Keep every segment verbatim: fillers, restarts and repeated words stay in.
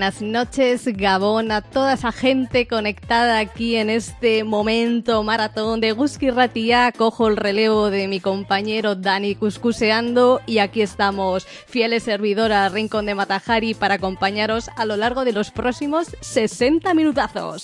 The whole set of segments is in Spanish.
buenas noches, Gabón, a toda esa gente conectada aquí en este momento maratón de Eguzki Irratia. Cojo el relevo de mi compañero Dani Cuscuseando y aquí estamos, fieles servidora Rincón de Matajari, para acompañaros a lo largo de los próximos sesenta minutazos.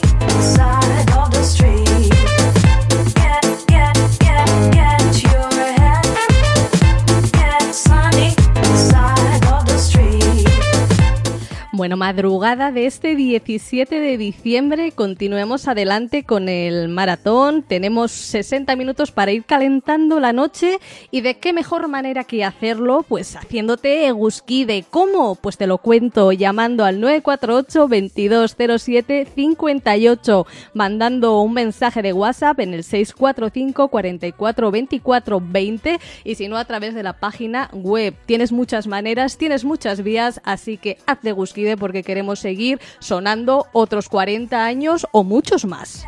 Bueno, madrugada de este diecisiete de diciembre, continuemos adelante con el maratón. Tenemos sesenta minutos para ir calentando la noche, y de qué mejor manera que hacerlo, pues haciéndote Eguzkide. ¿Cómo? Pues te lo cuento llamando al nueve cuatro ocho, veintidós cero siete, cincuenta y ocho, mandando un mensaje de WhatsApp en el seis cuatro cinco, cuarenta y cuatro, veinticuatro, veinte, y si no a través de la página web. Tienes muchas maneras, tienes muchas vías, así que haz de Eguzkide, porque queremos seguir sonando otros cuarenta años o muchos más.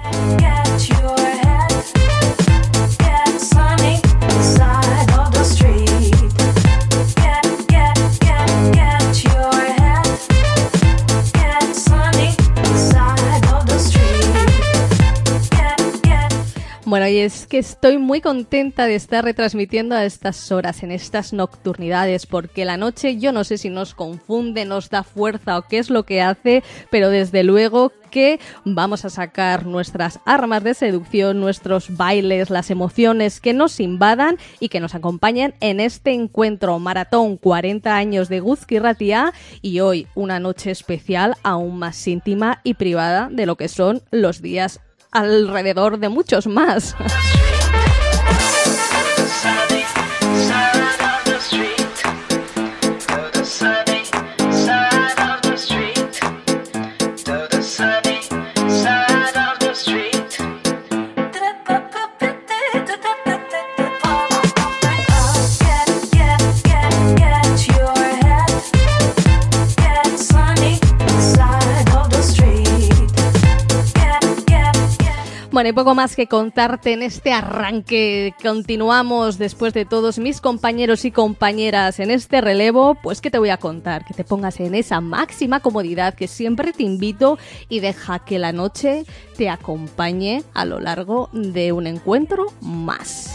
Bueno, y es que estoy muy contenta de estar retransmitiendo a estas horas, en estas nocturnidades, porque la noche, yo no sé si nos confunde, nos da fuerza o qué es lo que hace, pero desde luego que vamos a sacar nuestras armas de seducción, nuestros bailes, las emociones que nos invadan y que nos acompañen en este encuentro maratón cuarenta años de Eguzki Irratia, y hoy una noche especial aún más íntima y privada de lo que son los días alrededor de muchos más. Bueno, y poco más que contarte en este arranque. Continuamos después de todos mis compañeros y compañeras en este relevo. Pues ¿qué te voy a contar? Que te pongas en esa máxima comodidad que siempre te invito, y deja que la noche te acompañe a lo largo de un encuentro más.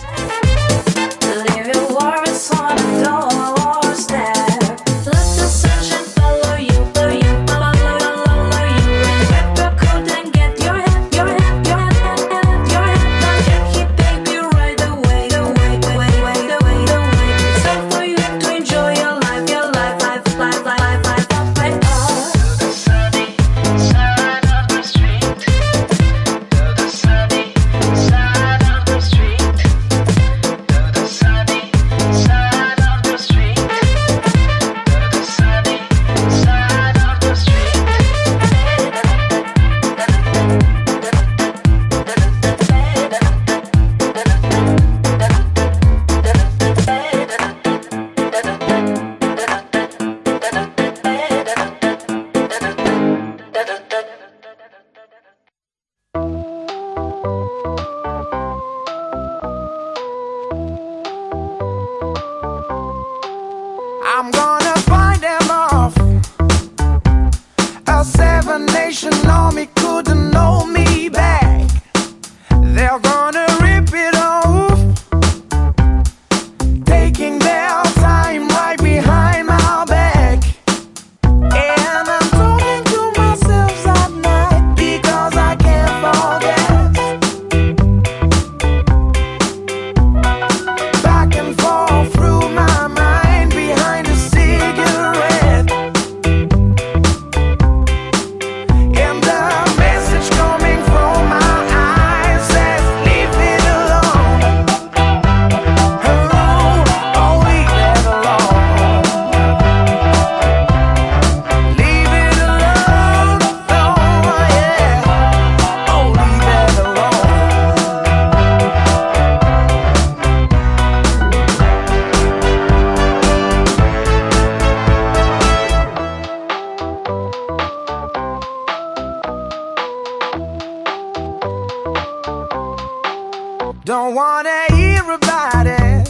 Don't wanna hear about it.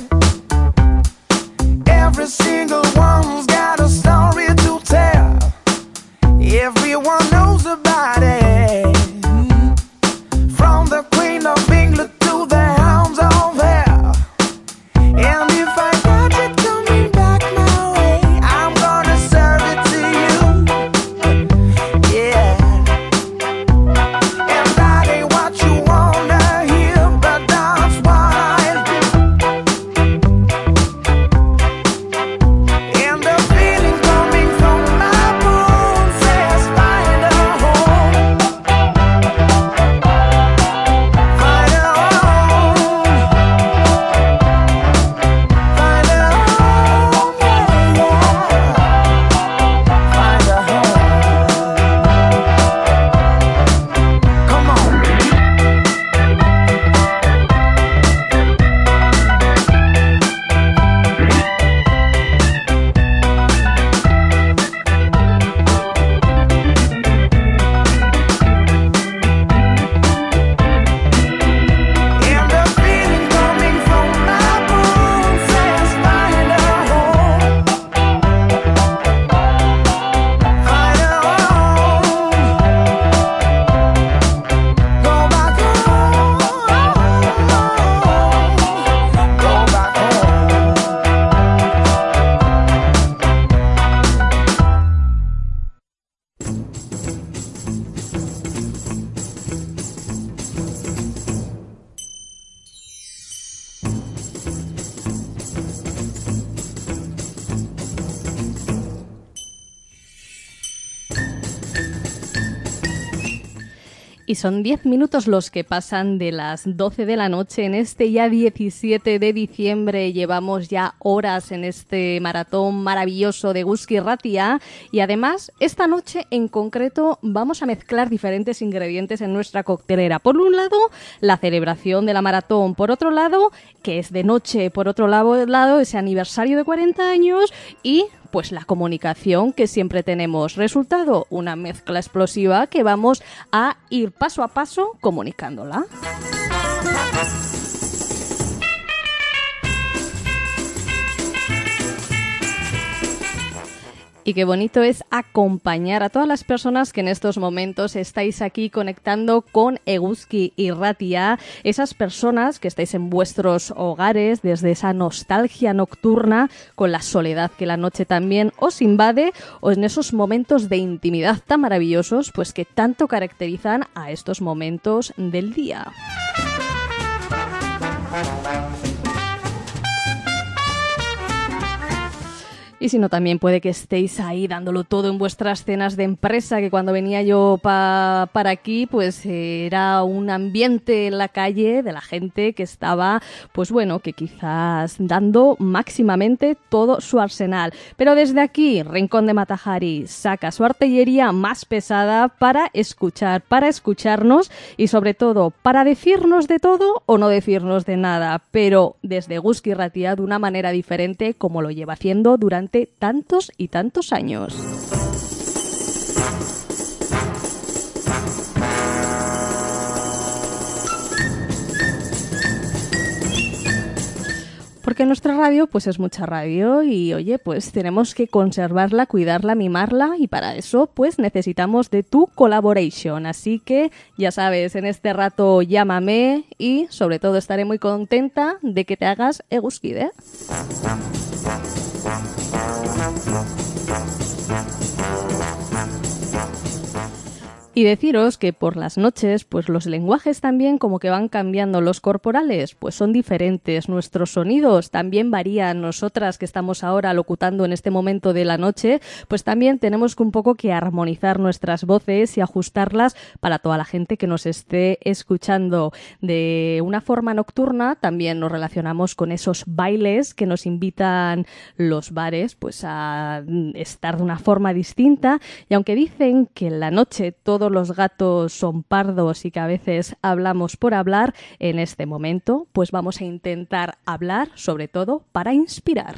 Every single one's got a story to tell. Y son diez minutos los que pasan de las doce de la noche en este ya diecisiete de diciembre. Llevamos ya horas en este maratón maravilloso de Eguzki Irratia y además esta noche en concreto vamos a mezclar diferentes ingredientes en nuestra coctelera. Por un lado, la celebración de la maratón. Por otro lado, que es de noche. Por otro lado, lado ese aniversario de cuarenta años y pues la comunicación que siempre tenemos. Resultado, una mezcla explosiva que vamos a ir paso a paso comunicándola. Y qué bonito es acompañar a todas las personas que en estos momentos estáis aquí conectando con Eguzki Irratia, esas personas que estáis en vuestros hogares desde esa nostalgia nocturna con la soledad que la noche también os invade, o en esos momentos de intimidad tan maravillosos pues que tanto caracterizan a estos momentos del día. Y si no, también puede que estéis ahí dándolo todo en vuestras cenas de empresa, que cuando venía yo pa, para aquí, pues eh, era un ambiente en la calle de la gente que estaba, pues bueno, que quizás dando máximamente todo su arsenal. Pero desde aquí, Rincón de Matajari saca su artillería más pesada para escuchar, para escucharnos y sobre todo para decirnos de todo o no decirnos de nada, pero desde Eguzki Irratia de una manera diferente como lo lleva haciendo durante tantos y tantos años. Porque nuestra radio pues es mucha radio y oye, pues tenemos que conservarla, cuidarla, mimarla y para eso pues necesitamos de tu collaboration. Así que ya sabes, en este rato llámame y sobre todo estaré muy contenta de que te hagas Eguzki, ¿eh? Y deciros que por las noches, pues los lenguajes también como que van cambiando. Los corporales, pues son diferentes. Nuestros sonidos también varían. Nosotras que estamos ahora locutando en este momento de la noche, pues también tenemos que un poco que armonizar nuestras voces y ajustarlas para toda la gente que nos esté escuchando. De una forma nocturna también nos relacionamos con esos bailes que nos invitan los bares, pues a estar de una forma distinta. Y aunque dicen que en la noche todo los gatos son pardos y que a veces hablamos por hablar, en este momento pues vamos a intentar hablar sobre todo para inspirar.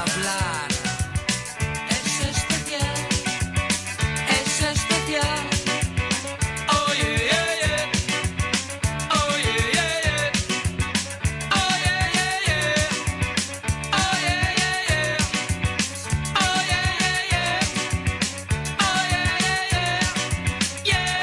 hablar. Es especial, es especial. Oh yeah, yeah, yeah. Oh yeah, yeah, yeah. Oh yeah, yeah, yeah. Oh yeah, yeah, yeah. Oh yeah, yeah, yeah. Oh yeah, yeah, yeah. Yeah.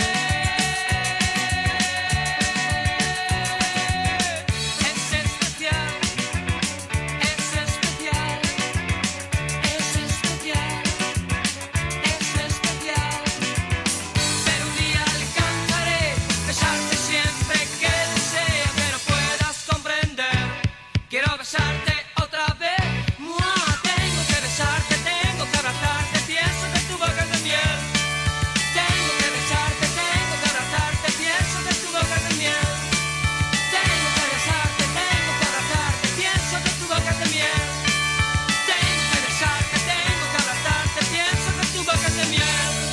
Es especial. Es especial. Es especial. Es especial. Pero un día alcanzaré besarte siempre que desee, que no puedas comprender. Quiero besarte otra vez. Mua, tengo que besarte, tengo que abrazarte. Pienso que tu boca es de miel. Tengo que besarte, tengo que abrazarte. Pienso que tu boca es de miel. Tengo que besarte, tengo que abrazarte. Pienso que tu boca es de miel. Tengo que besarte, tengo que abrazarte. Pienso que tu boca es de miel.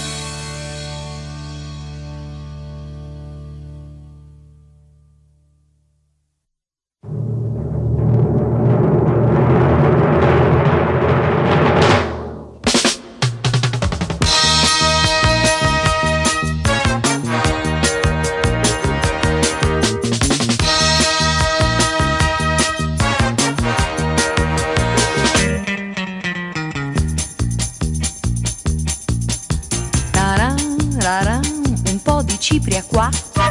Taran, raran, un po' di cipria qua.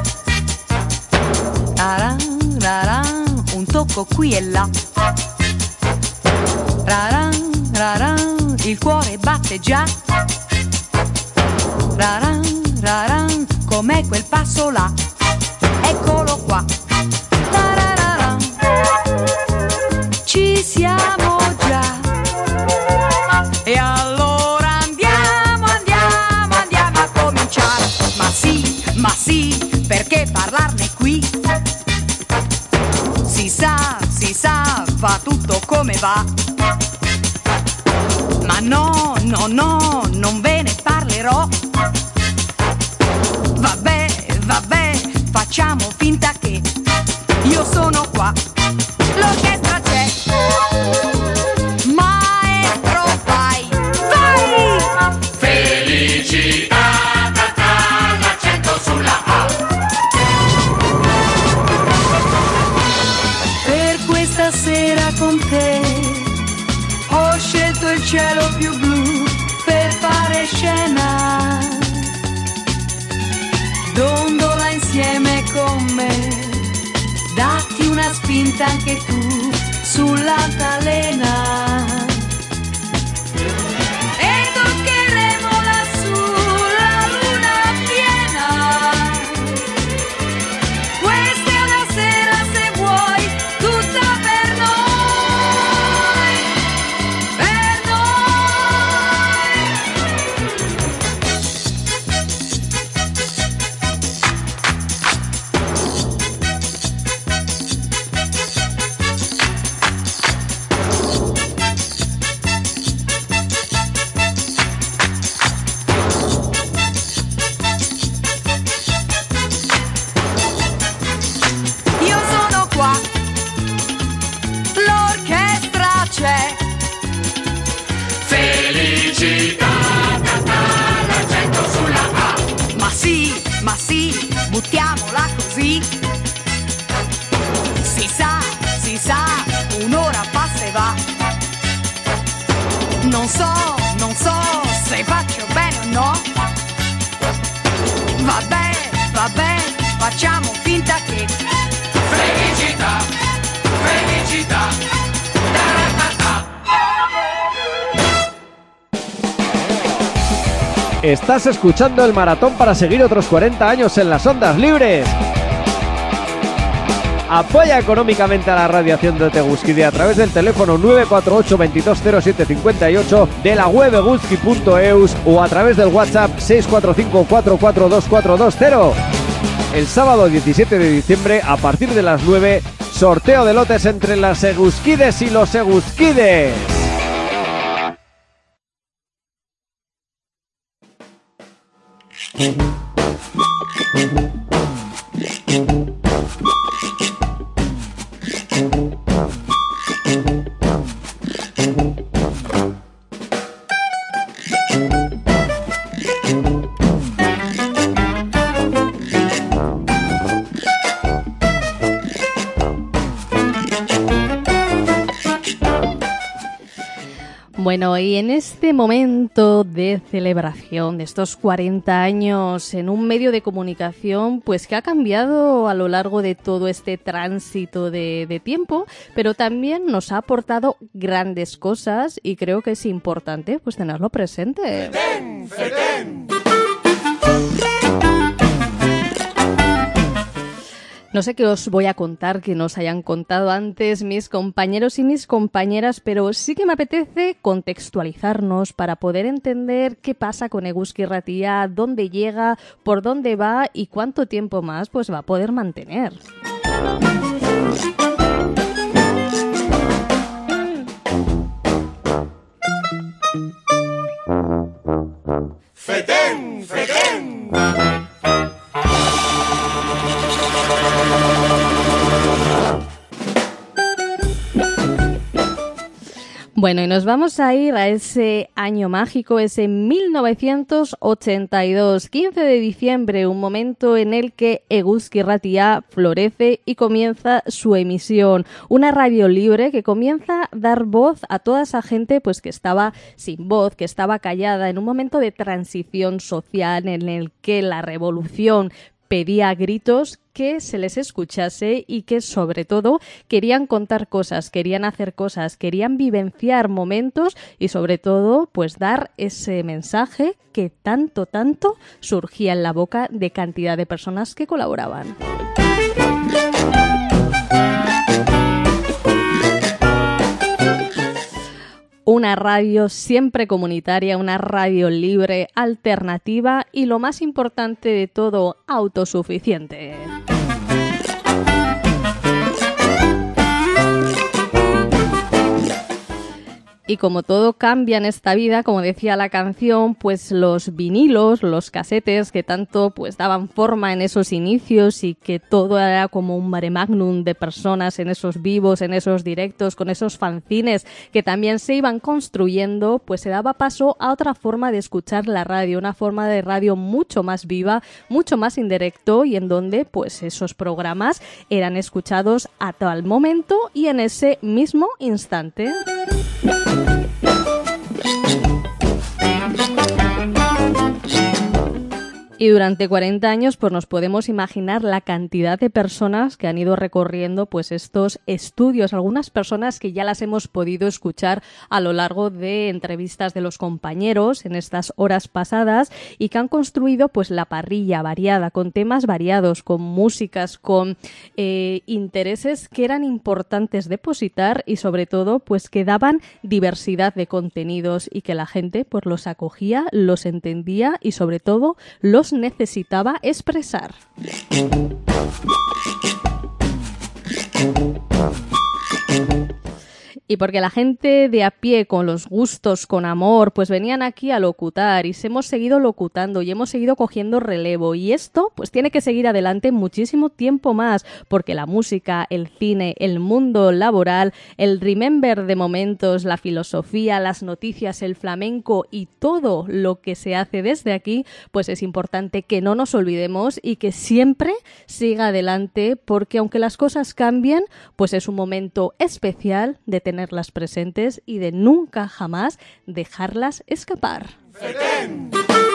Taran, raran, un tocco qui e là. Raran, raran, il cuore batte già. Raran, raran, com'è quel passo là? Eccolo qua. Tarararan, ci siamo già. E allora andiamo, andiamo, andiamo a cominciare. Ma sì, ma sì, perché parlarne qui? Si sa, si sa, va tutto come va. Ma no, no, no, non ve ne parlerò. Vabbè, vabbè, facciamo finta che io sono qua. L'orchestra c'è. Maestro, vai, vai! Felicità, ta, ta, l'accento sulla A. Per questa sera con te ho scelto il cielo più blu per fare scena. Dondola insieme con me, datti una spinta anche tu sull'altalena. E toccheremo lassù la luna piena. Questa è una sera, se vuoi, tutta per noi, per noi. Io sono qua, l'orchestra c'è. Felicità, ta, ta, l'accento sulla A. Ma sì, ma sì, buttiamola così. Si sa, si sa, un'ora passa e va. Non so, non so se faccio bene o no. Vabbè, vabbè, facciamo finta che Felicità, felicità, ta, ta, ta. Estás escuchando el maratón para seguir otros cuarenta años en las ondas libres. Apoya económicamente a la radiación de Teguskide a través del teléfono nueve cuatro ocho, veintidós cero siete cincuenta y ocho, de la web eguzki punto eus o a través del WhatsApp seis cuatro cinco, cuatro cuatro dos, cuatro dos cero. El sábado diecisiete de diciembre, a partir de las nueve, sorteo de lotes entre las Eguzkides y los Eguzkides. Bueno, y en este momento de celebración de estos cuarenta años en un medio de comunicación, pues que ha cambiado a lo largo de todo este tránsito de, de tiempo, pero también nos ha aportado grandes cosas y creo que es importante pues tenerlo presente. ¡Fetén! ¡Fetén! No sé qué os voy a contar que nos hayan contado antes mis compañeros y mis compañeras, pero sí que me apetece contextualizarnos para poder entender qué pasa con Eguzki Irratia, dónde llega, por dónde va y cuánto tiempo más pues va a poder mantener. ¡Fetén! ¡Fetén! Bueno, y nos vamos a ir a ese año mágico, ese mil novecientos ochenta y dos, quince de diciembre, un momento en el que Eguzki Irratia florece y comienza su emisión. Una radio libre que comienza a dar voz a toda esa gente pues que estaba sin voz, que estaba callada, en un momento de transición social en el que la revolución pedía a gritos que se les escuchase y que sobre todo querían contar cosas, querían hacer cosas, querían vivenciar momentos y sobre todo pues dar ese mensaje que tanto, tanto surgía en la boca de cantidad de personas que colaboraban. Una radio siempre comunitaria, una radio libre, alternativa y lo más importante de todo, autosuficiente. Y como todo cambia en esta vida, como decía la canción, pues los vinilos, los casetes que tanto pues daban forma en esos inicios y que todo era como un mare magnum de personas en esos vivos, en esos directos, con esos fanzines que también se iban construyendo, pues se daba paso a otra forma de escuchar la radio, una forma de radio mucho más viva, mucho más indirecto y en donde pues esos programas eran escuchados a tal momento y en ese mismo instante. Y durante cuarenta años pues nos podemos imaginar la cantidad de personas que han ido recorriendo pues estos estudios, algunas personas que ya las hemos podido escuchar a lo largo de entrevistas de los compañeros en estas horas pasadas y que han construido pues la parrilla variada, con temas variados, con músicas, con eh, intereses que eran importantes depositar y sobre todo pues que daban diversidad de contenidos y que la gente pues los acogía, los entendía y sobre todo los necesitaba expresar. Y porque la gente de a pie, con los gustos, con amor, pues venían aquí a locutar y se hemos seguido locutando y hemos seguido cogiendo relevo. Y esto pues tiene que seguir adelante muchísimo tiempo más, porque la música, el cine, el mundo laboral, el remember de momentos, la filosofía, las noticias, el flamenco y todo lo que se hace desde aquí, pues es importante que no nos olvidemos y que siempre siga adelante, porque aunque las cosas cambien, pues es un momento especial de tener tenerlas presentes y de nunca jamás dejarlas escapar. ¡Fetén!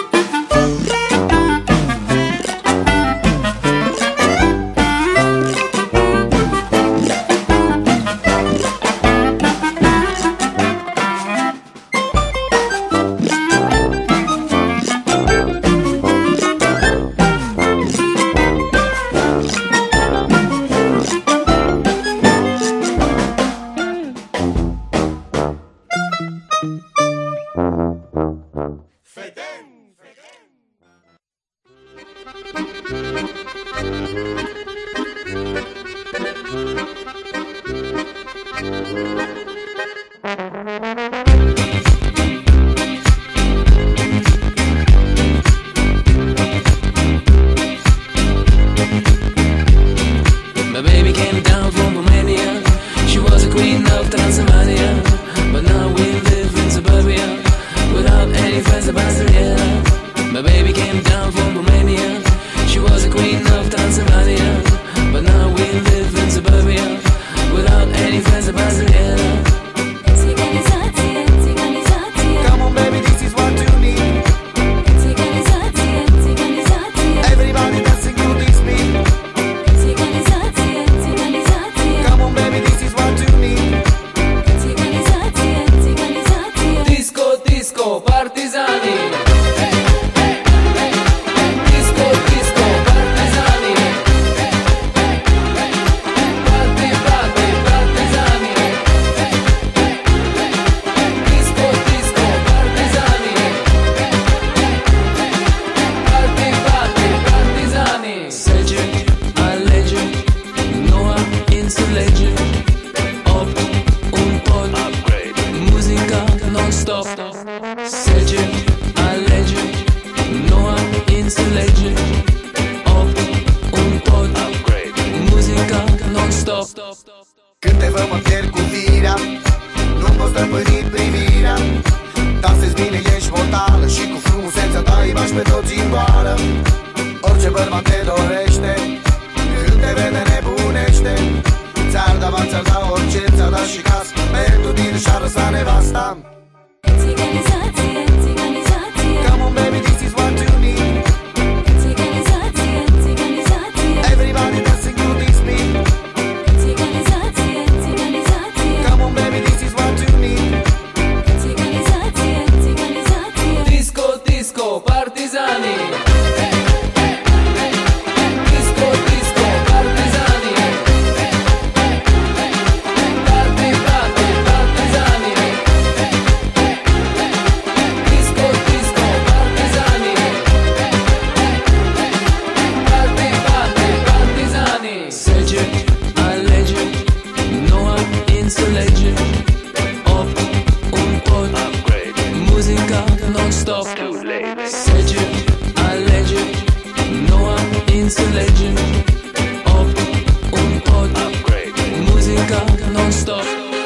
My baby came down from Romania. She was a queen of Transylvania, but now we live in suburbia. non-stop. Legend, a legend, Noah Insta-legend. Up, un pod, musica non-stop. Când te văd mă pierd cu firea, nu pot stăpâni privirea. Dansezi bine, ești mortală și cu frumusețea ta îi bași pe toți în goală. Orice bărbat te dorește, când te vede nebunește. Ți-ar da bani, ți-ar da orice, ți-ar da și casă, pentru tine și-ar lăsa nevasta. Țiganizație, țiganizație, Come on baby, this is what you need. țiganizație, țiganizație, Everybody dancing to this beat. țiganizație, țiganizație, Come on baby, this is what you need. țiganizație, țiganizație. Disco, disco, partizani. Disco, disco, partizani. Party, party, partizani. Disco, disco, partizani. Party, party, partizani. Legend, a legend, Noah Insta-legend. Up, un pod, musica non-stop. Legend, a legend, Noah Insta-legend. Up, un pod, musica non-stop.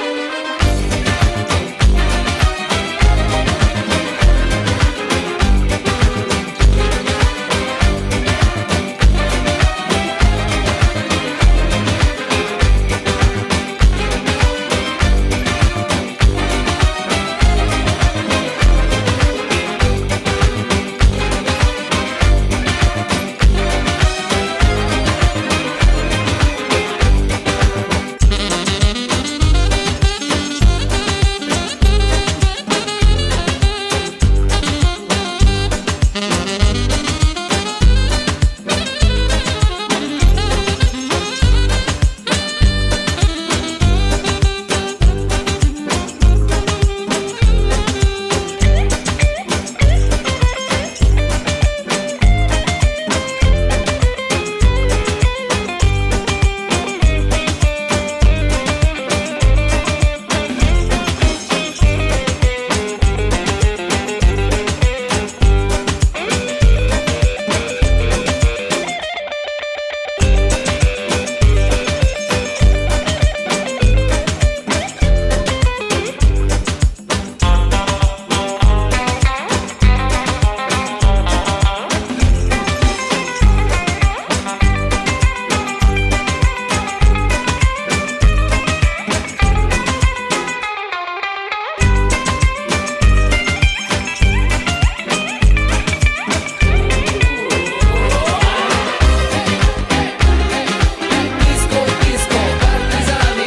Disco, disco, partizani.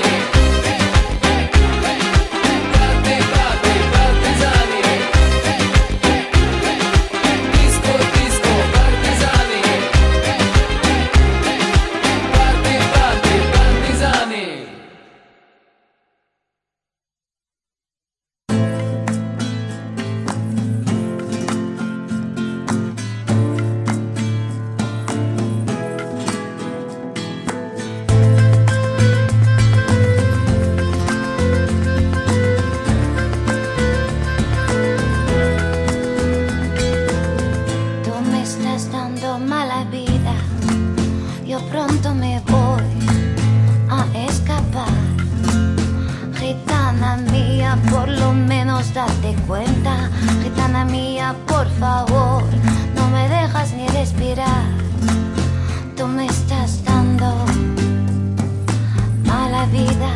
Party, party, partizani. Disco, disco, partizani. Party, party, partizani. Tú me estás dando mala vida, yo pronto me voy a escapar. Gitana mía, por lo menos date cuenta. Gitana mía, por favor, no me dejas ni respirar. Tú me estás dando mala vida.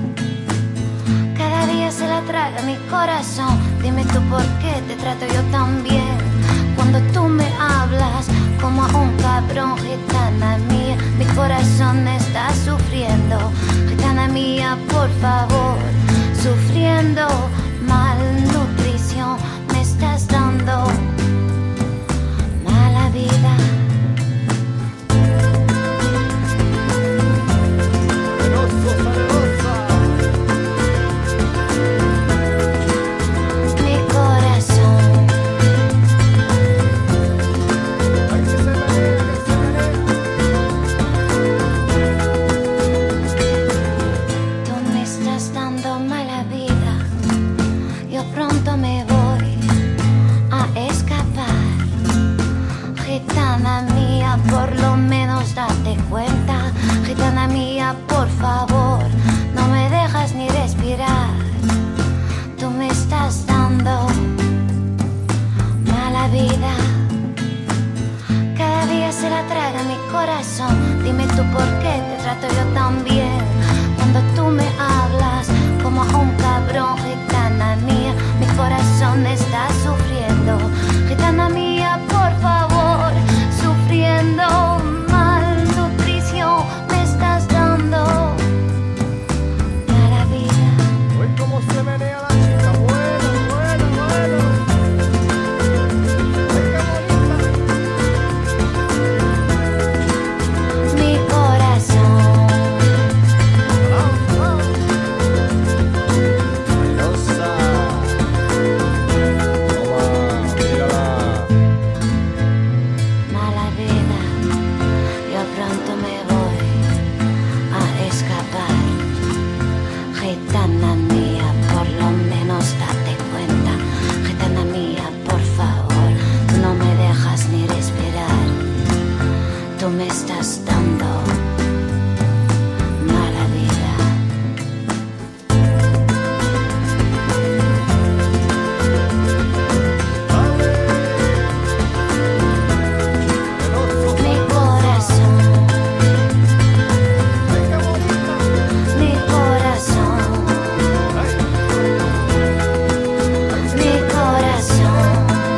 Cada día se la traga mi corazón. Dime tú por qué te trato yo tan bien. Cuando tú me hablas como a un cabrón, gitana mía, mi corazón está sufriendo. Gitana mía, por favor, sufriendo malnutrición, me estás dando mala vida. Mi corazón. Tú me estás dando mala vida. Yo pronto me voy a escapar. Gitana mía, por lo menos date cuenta. Gitana mía, por favor, no me dejas ni respirar. Tú me estás dando mala vida. Cada día se la traga mi corazón. Dime tú por qué te trato yo tan bien. Cuando tú me hablas como a un cabrón, gitana mía, mi corazón está sufriendo. Gitana mía, por favor, sufriendo malnutrición me estás dando mala vida. Uy, cómo se menea la chica, bueno, bueno, bueno. Ay, qué bonita. Mi corazón Bailosa. Toma, mírala. mala vida, yo pronto me voy a escapar. Gitana mía, por lo menos date cuenta. Gitana mía, por favor, tú no me dejas ni respirar. Tú me estás dando mala vida. Mi corazón, mi corazón, mi corazón.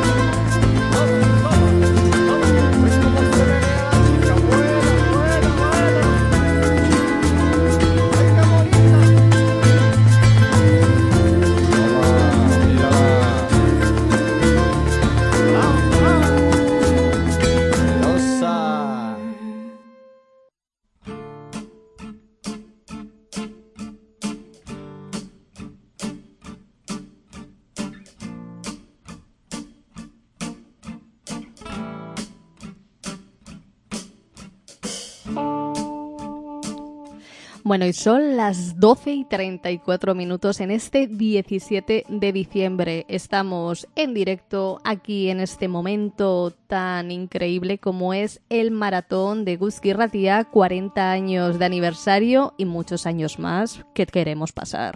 Bueno, y son las doce y treinta y cuatro minutos en este diecisiete de diciembre. Estamos en directo aquí en este momento tan increíble como es el maratón de Eguzki Irratia, cuarenta años de aniversario y muchos años más que queremos pasar.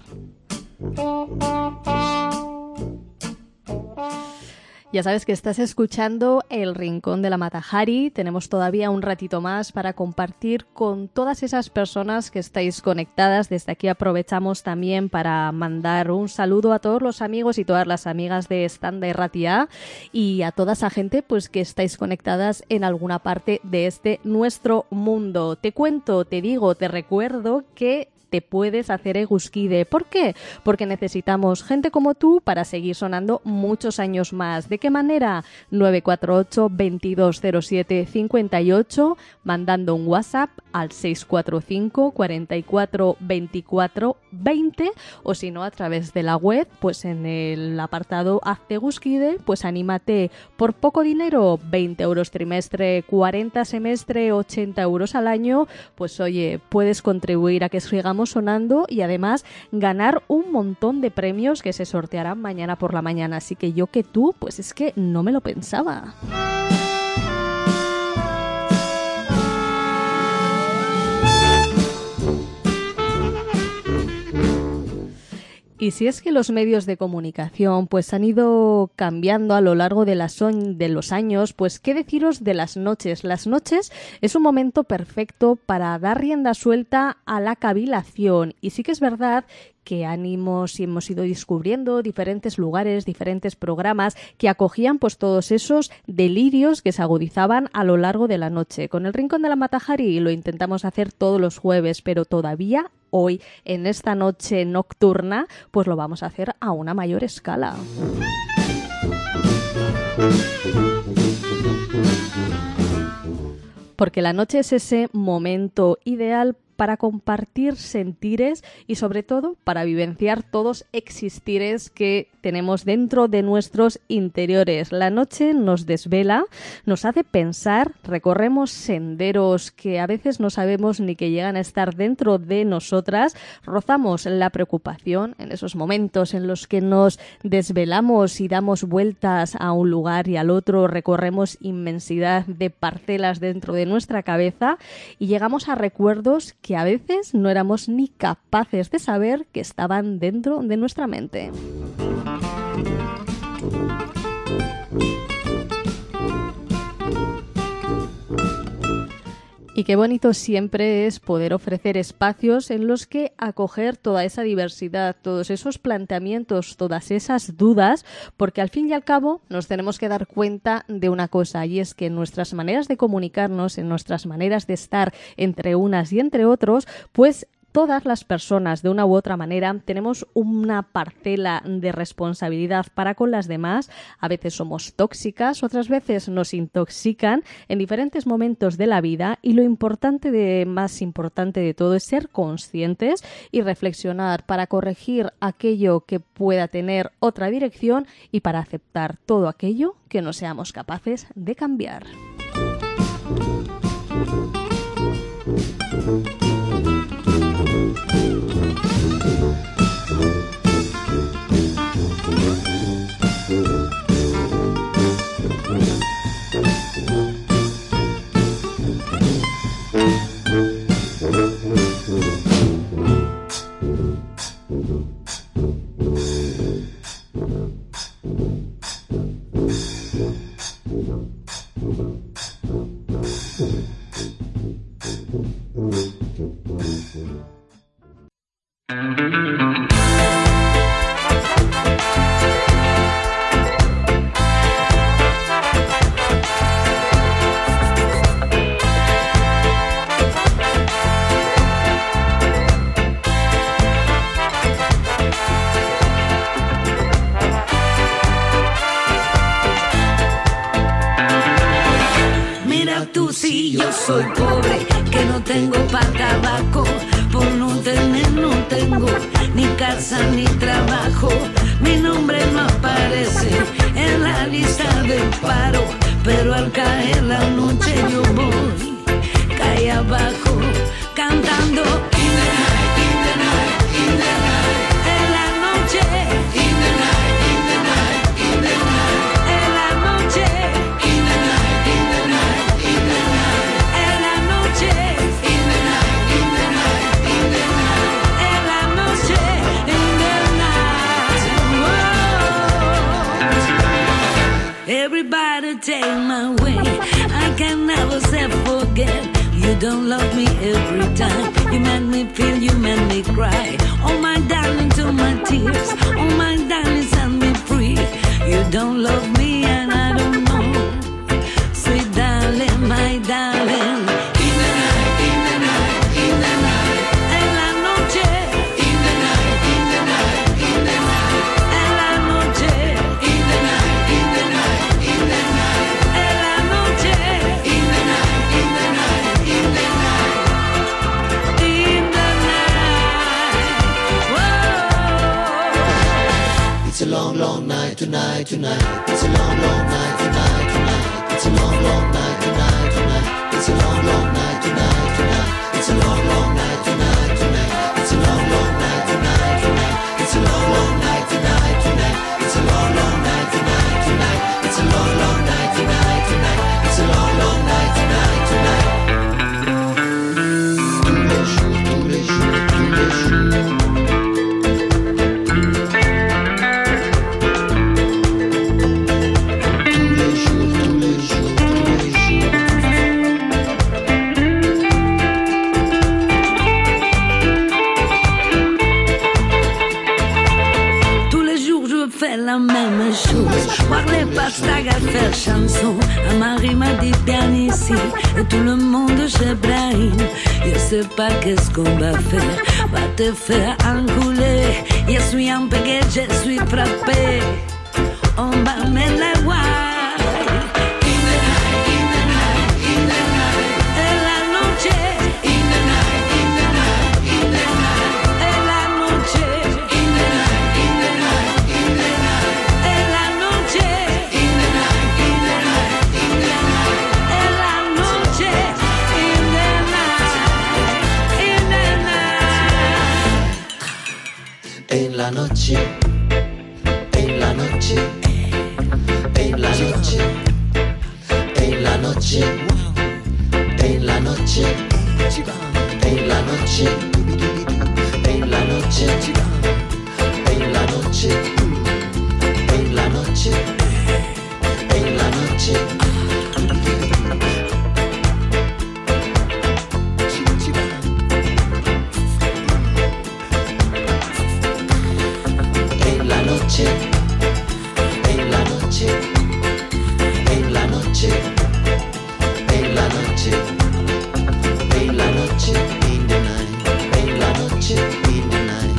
Ya sabes que estás escuchando El Rincón de la Matajari. Tenemos todavía un ratito más para compartir con todas esas personas que estáis conectadas. Desde aquí aprovechamos también para mandar un saludo a todos los amigos y todas las amigas de Standa Irratia y a toda esa gente pues que estáis conectadas en alguna parte de este nuestro mundo. Te cuento, te digo, te recuerdo que te puedes hacer Eguzkide. ¿Por qué? Porque necesitamos gente como tú para seguir sonando muchos años más. ¿De qué manera? nueve cuatro ocho, veintidós cero siete, cincuenta y ocho, mandando un WhatsApp al seis cuatro cinco, cuarenta y cuatro, veinticuatro, veinte, o si no a través de la web, pues en el apartado Hazte Eguzkide, pues anímate por poco dinero, veinte euros trimestre, cuarenta semestre, ochenta euros al año, pues oye, puedes contribuir a que sigamos sonando y además ganar un montón de premios que se sortearán mañana por la mañana. Así que yo que tú, pues es que no me lo pensaba. Y si es que los medios de comunicación pues han ido cambiando a lo largo de, las on- de los años, pues qué deciros de las noches. Las noches es un momento perfecto para dar rienda suelta a la cavilación. Y sí que es verdad que ánimos y hemos ido descubriendo diferentes lugares, diferentes programas que acogían pues todos esos delirios que se agudizaban a lo largo de la noche. Con el Rincón de la Matajari lo intentamos hacer todos los jueves, pero todavía hoy, en esta noche nocturna, pues lo vamos a hacer a una mayor escala. Porque la noche es ese momento ideal para compartir sentires y sobre todo para vivenciar todos existires que tenemos dentro de nuestros interiores. La noche nos desvela, nos hace pensar, recorremos senderos que a veces no sabemos ni que llegan a estar dentro de nosotras, rozamos la preocupación en esos momentos en los que nos desvelamos y damos vueltas a un lugar y al otro, recorremos inmensidad de parcelas dentro de nuestra cabeza y llegamos a recuerdos que a veces no éramos ni capaces de saber que estaban dentro de nuestra mente. Y qué bonito siempre es poder ofrecer espacios en los que acoger toda esa diversidad, todos esos planteamientos, todas esas dudas, porque al fin y al cabo nos tenemos que dar cuenta de una cosa, y es que en nuestras maneras de comunicarnos, en nuestras maneras de estar entre unas y entre otros, pues todas las personas, de una u otra manera, tenemos una parcela de responsabilidad para con las demás. A veces somos tóxicas, otras veces nos intoxican en diferentes momentos de la vida y lo importante de, más importante de todo es ser conscientes y reflexionar para corregir aquello que pueda tener otra dirección y para aceptar todo aquello que no seamos capaces de cambiar. Si yo soy pobre, que no tengo pa' tabaco, por no tener no tengo ni casa ni trabajo. Mi nombre no aparece en la lista del paro, pero al caer la noche yo voy calle abajo cantando in the night, in the night, in the night, en la noche, in the night, in the night, in the night, en la noche, in the night, in the night, in the night, en la noche, in the night, in the night, in the night, en la noche, in the night. Whoa. Everybody take my way, I can never say forget. You don't love me every time. You make me feel, you make me cry. Oh my darling, to my tears. Oh my darling, set me free. You don't love me and I don't know. Sweet darling, my darling. In the night, in the night, in the night. En la noche. In the night, in the night, in the night. En la noche. In the night, in the night, in the night. En la noche. In the night, in the night. In the night, in the night, whoa. It's a long, long night tonight, tonight. It's a long, long night tonight, tonight. It's a long, long night tonight, tonight. It's a long, long night tonight, tonight. It's a long, long night tonight, tonight. It's a long, long night tonight, tonight. It's a long, long night tonight, tonight. It's a long, long night tonight, tonight. It's a long, long night tonight, tonight. It's a long, long night tonight, tonight. La même chose, voir les pastagas faire chanson. Un mari m'a dit bien ici, et tout le monde chez Brahim. Je sais pas qu'est-ce qu'on va faire, va te faire enculer. Je suis un pégué, je suis frappé. On va me la voir. In the night, in the night, in the night. En la noche. In the night, in the noche. En la noche, en la noche, en la noche, en la noche, en la noche, in the night, en la noche, in the night.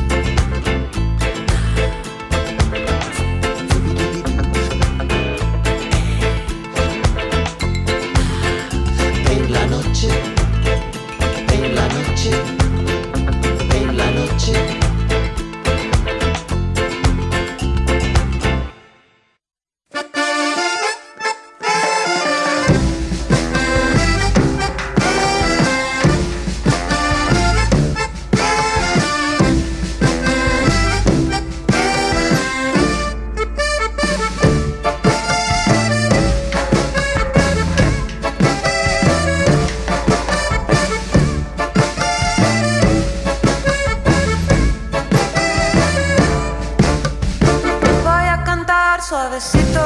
En la noche, en la noche, en la noche. Voy a cantar suavecito,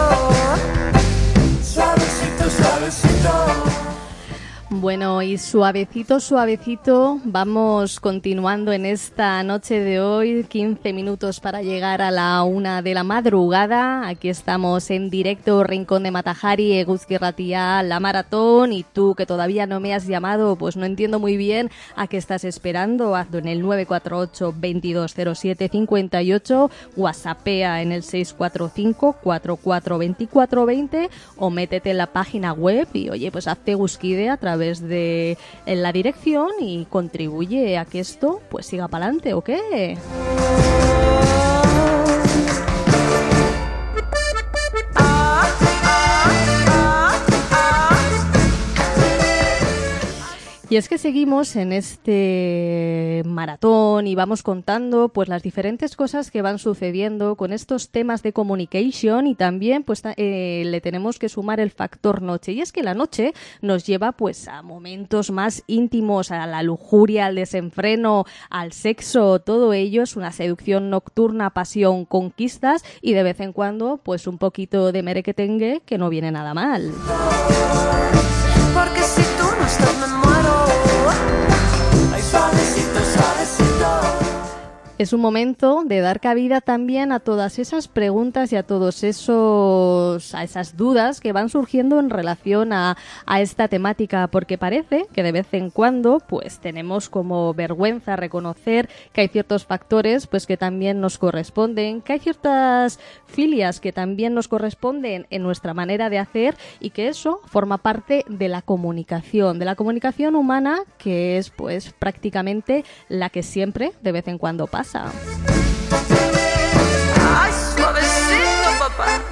suavecito, suavecito. Bueno, y suavecito, suavecito, vamos continuando en esta noche de hoy, quince minutos para llegar a la una de la madrugada. Aquí estamos en directo, Rincón de Matajari, Eguzki Ratia, La Maratón, y tú que todavía no me has llamado, pues no entiendo muy bien a qué estás esperando. Hazlo en el nueve cuatro ocho, veintidós cero siete, cincuenta y ocho, whatsappea en el seis cuatro cinco, cuatro cuatro, veinticuatro veinte o métete en la página web y oye, pues hazte Eguzkide a través de en la dirección y contribuye a que esto pues siga para adelante, ¿o qué? Y es que seguimos en este maratón y vamos contando pues las diferentes cosas que van sucediendo con estos temas de communication, y también pues eh, le tenemos que sumar el factor noche. Y es que la noche nos lleva pues a momentos más íntimos, a la lujuria, al desenfreno, al sexo. Todo ello es una seducción nocturna, pasión, conquistas y de vez en cuando pues un poquito de merequetengue, que no viene nada mal. Porque si tú no estás me muero. Ay, suavecito, suavecito. Es un momento de dar cabida también a todas esas preguntas y a todos esos a esas dudas que van surgiendo en relación a, a esta temática, porque parece que de vez en cuando pues tenemos como vergüenza reconocer que hay ciertos factores pues que también nos corresponden, que hay ciertas filias que también nos corresponden en nuestra manera de hacer, y que eso forma parte de la comunicación, de la comunicación humana, que es pues prácticamente la que siempre de vez en cuando pasa. Ay, suavecito, papá.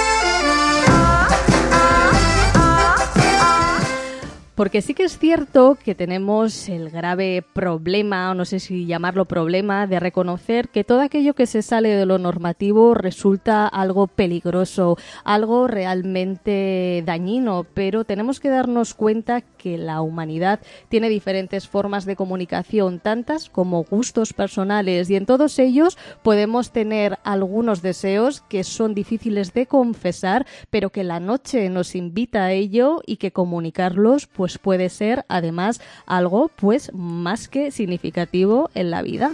Porque sí que es cierto que tenemos el grave problema, o no sé si llamarlo problema, de reconocer que todo aquello que se sale de lo normativo resulta algo peligroso, algo realmente dañino, pero tenemos que darnos cuenta que la humanidad tiene diferentes formas de comunicación, tantas como gustos personales, y en todos ellos podemos tener algunos deseos que son difíciles de confesar, pero que la noche nos invita a ello, y que comunicarlos pues pues puede ser además algo pues más que significativo en la vida.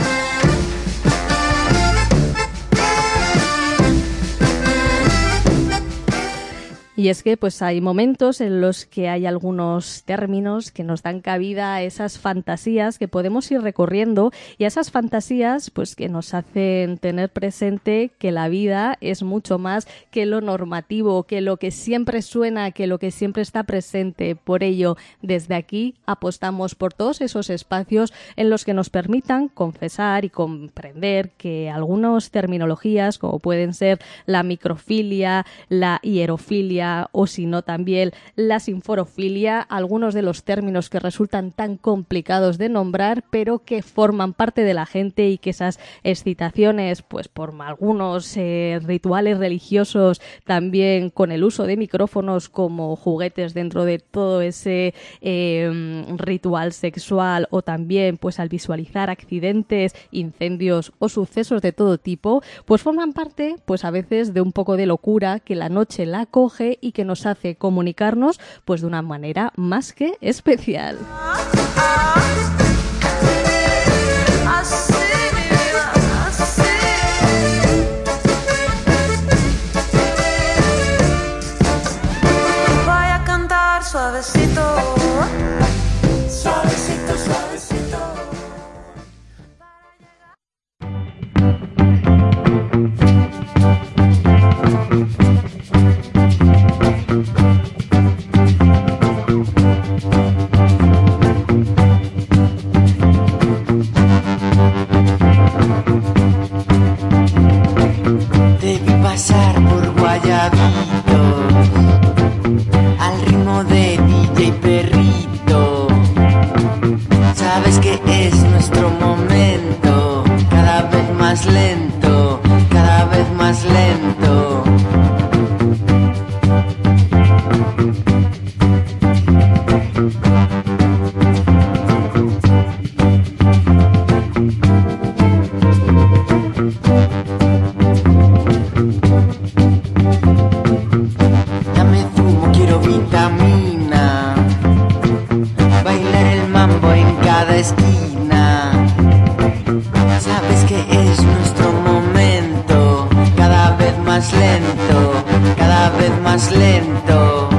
Y es que pues hay momentos en los que hay algunos términos que nos dan cabida a esas fantasías que podemos ir recorriendo, y a esas fantasías pues que nos hacen tener presente que la vida es mucho más que lo normativo, que lo que siempre suena, que lo que siempre está presente. Por ello, desde aquí apostamos por todos esos espacios en los que nos permitan confesar y comprender que algunas terminologías, como pueden ser la microfilia, la hierofilia, o si no también la sinforofilia, algunos de los términos que resultan tan complicados de nombrar, pero que forman parte de la gente, y que esas excitaciones, pues por algunos eh, rituales religiosos, también con el uso de micrófonos como juguetes dentro de todo ese eh, ritual sexual, o también pues al visualizar accidentes, incendios o sucesos de todo tipo, pues forman parte pues a veces de un poco de locura que la noche la acoge y que nos hace comunicarnos pues de una manera más que especial. Así, mi vida, así. Voy a cantar suavecito, suavecito, suavecito. Debí pasar por Guayabitos al ritmo de D J Perrito. Sabes que es nuestro momento, cada vez más lento, cada vez más lento. Dame zumo, quiero vitamina, bailar el mambo en cada esquina. Sabes que es nuestro momento, cada vez más lento, cada vez más lento.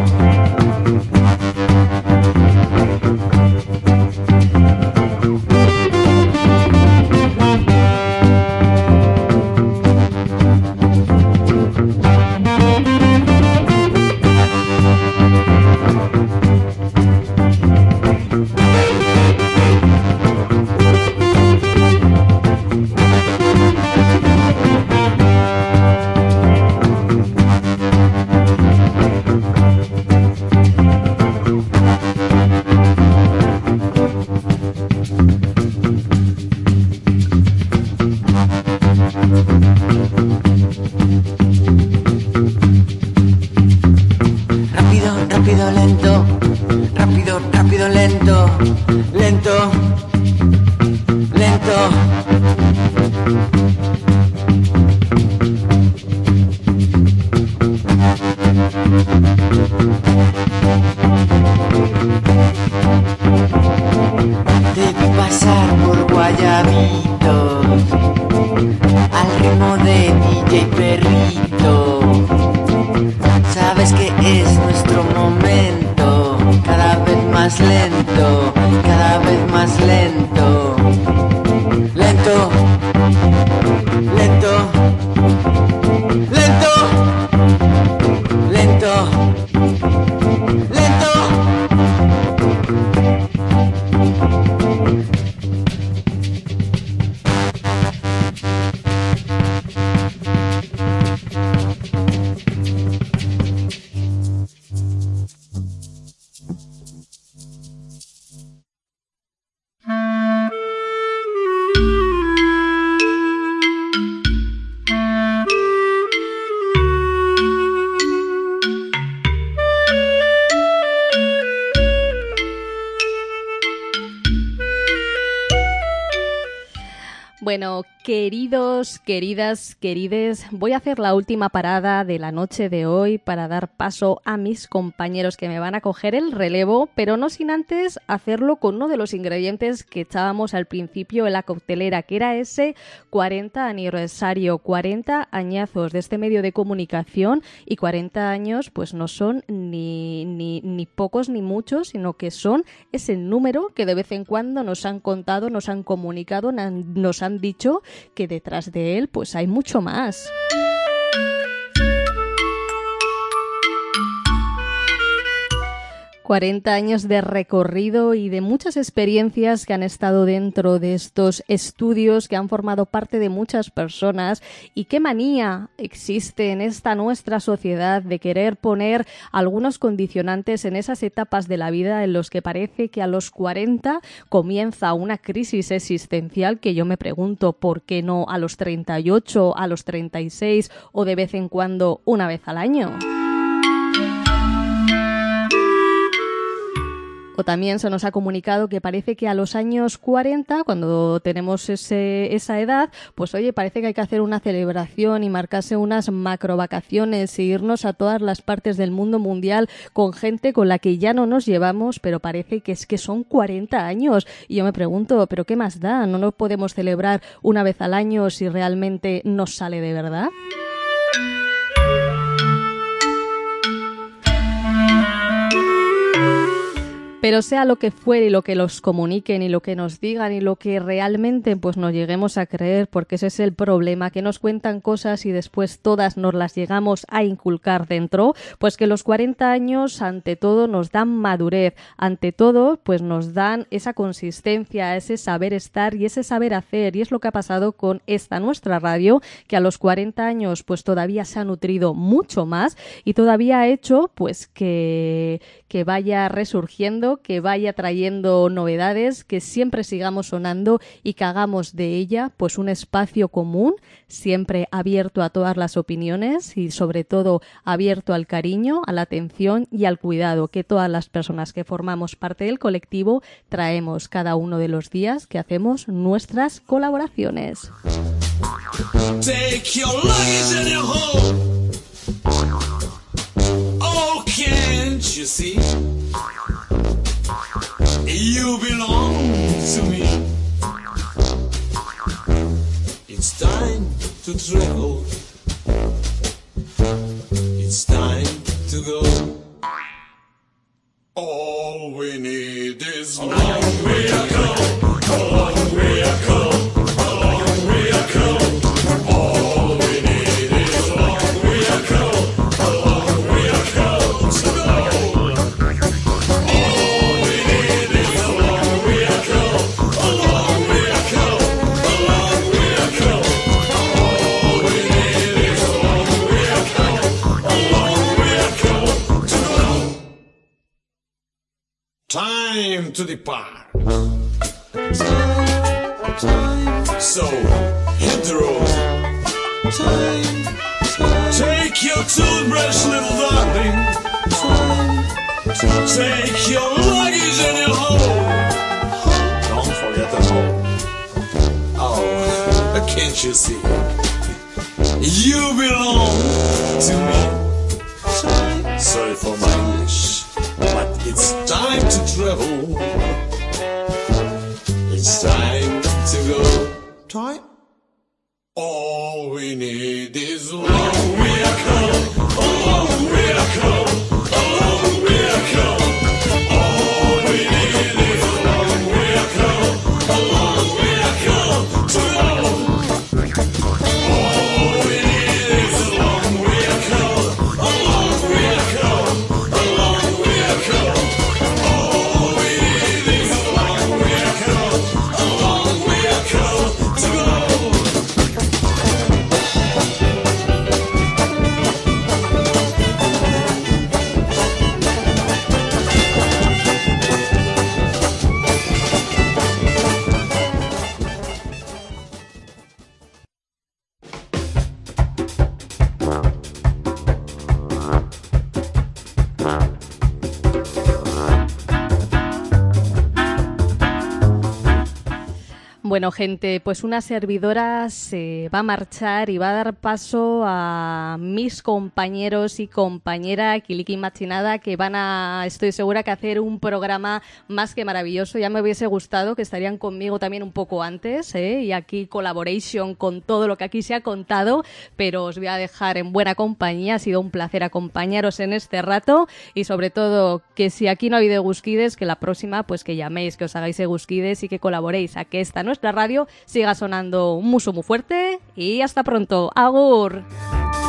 Rápido, rápido, lento, rápido, rápido, lento, lento, lento. Debí pasar por Guayabitos al ritmo de D J Perrito. Sabes que es nuestro momento, cada vez más lento, cada vez más lento. Lento, lento, lento, lento, lento. Bueno, queridos, queridas, querides, voy a hacer la última parada de la noche de hoy para dar paso a mis compañeros que me van a coger el relevo, pero no sin antes hacerlo con uno de los ingredientes que echábamos al principio en la coctelera, que era ese cuarenta aniversario, cuarenta añazos de este medio de comunicación, y cuarenta años pues no son ni, ni, ni pocos ni muchos, sino que son ese número que de vez en cuando nos han contado, nos han comunicado, nos han dicho que detrás de él pues hay mucho más. cuarenta años de recorrido y de muchas experiencias que han estado dentro de estos estudios, que han formado parte de muchas personas. Y qué manía existe en esta nuestra sociedad de querer poner algunos condicionantes en esas etapas de la vida en los que parece que a los cuarenta comienza una crisis existencial, que yo me pregunto por qué no a los treinta y ocho, a los treinta y seis o de vez en cuando una vez al año. O también se nos ha comunicado que parece que a los años cuarenta, cuando tenemos ese, esa edad, pues oye, parece que hay que hacer una celebración y marcarse unas macrovacaciones e irnos a todas las partes del mundo mundial con gente con la que ya no nos llevamos, pero parece que es que son cuarenta años. Y yo me pregunto, ¿pero qué más da? ¿No lo podemos celebrar una vez al año si realmente nos sale de verdad? Pero sea lo que fuere y lo que los comuniquen y lo que nos digan y lo que realmente pues nos lleguemos a creer, porque ese es el problema, que nos cuentan cosas y después todas nos las llegamos a inculcar dentro, pues que los cuarenta años ante todo nos dan madurez, ante todo pues nos dan esa consistencia, ese saber estar y ese saber hacer, y es lo que ha pasado con esta nuestra radio, que a los cuarenta años pues todavía se ha nutrido mucho más y todavía ha hecho pues que, que vaya resurgiendo, que vaya trayendo novedades, que siempre sigamos sonando y que hagamos de ella pues un espacio común, siempre abierto a todas las opiniones y sobre todo abierto al cariño, a la atención y al cuidado que todas las personas que formamos parte del colectivo traemos cada uno de los días que hacemos nuestras colaboraciones. Take your luggage and your home. Oh, can't you see? You belong to me. It's time to travel. It's time to go. All we need is a long way to go. A long way to go. A long way to go. All we need is a long way to go. A long way to go to go. Time to depart. Time, time. So hit the road. Time, time. Take your toothbrush, little darling. Time, time. Take your luggage and your home. Don't forget the home. Oh, can't you see? You belong to me. Time. Sorry for my English, but it's time to travel. It's time to go. Time? All we need is a long way to go. A long way to go. A long way to go. All we need is a long way to go. A long way to go. To go. All we need is a long way to go. A long way to go. A long way to go. All we need is a long way to go. A long way to go. To go. Bueno, gente, pues una servidora se va a marchar y va a dar paso a mis compañeros y compañera Kiliki Machinada, que van a, estoy segura, que hacer un programa más que maravilloso. Ya me hubiese gustado que estarían conmigo también un poco antes, ¿eh? Y aquí collaboration con todo lo que aquí se ha contado, pero os voy a dejar en buena compañía. Ha sido un placer acompañaros en este rato y sobre todo que si aquí no habéis de Gusquides, que la próxima pues que llaméis, que os hagáis de Gusquides y que colaboréis a que esta nuestra radio siga sonando un muso muy fuerte y hasta pronto. ¡Agur!